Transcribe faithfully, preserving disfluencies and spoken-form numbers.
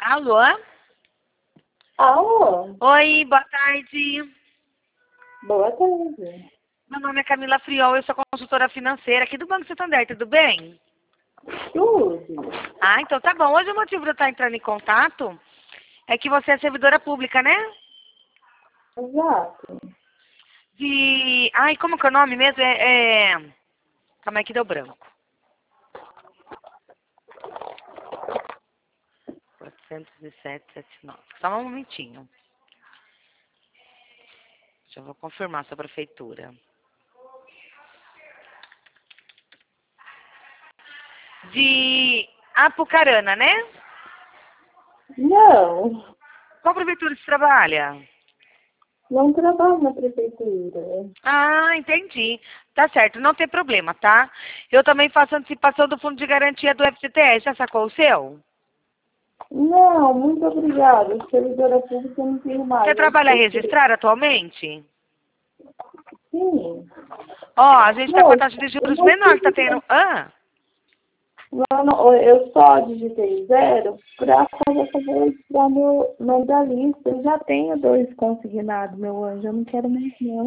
Alô? Alô? Oi, boa tarde. Boa tarde. Meu nome é Camila Friol, eu sou consultora financeira aqui do Banco Santander, tudo bem? Tudo. Ah, então tá bom. Hoje o motivo de eu estar entrando em contato é que você é servidora pública, né? Exato. De... Ai, como que é o nome mesmo? É... é... Calma aí que deu branco. quatrocentos e sete, setenta e nove. Só um momentinho. Já vou confirmar sua prefeitura. De Apucarana, né? Não, Qual prefeitura você trabalha? não trabalho na prefeitura. Ah, entendi. Tá certo, não tem problema, tá? Eu também faço antecipação do Fundo de Garantia do F G T S. Já sacou o seu? Não, muito obrigada. Servidora pública eu não tenho mais. Você trabalha registrado atualmente? Sim. Ó, a gente tá com a Moça, taxa de eu juros não menor que tá tive- tendo. Ah, não, não, eu só digitei zero para fazer registrar meu nome da lista. Eu já tenho dois consignados, meu anjo. Eu não quero mais não.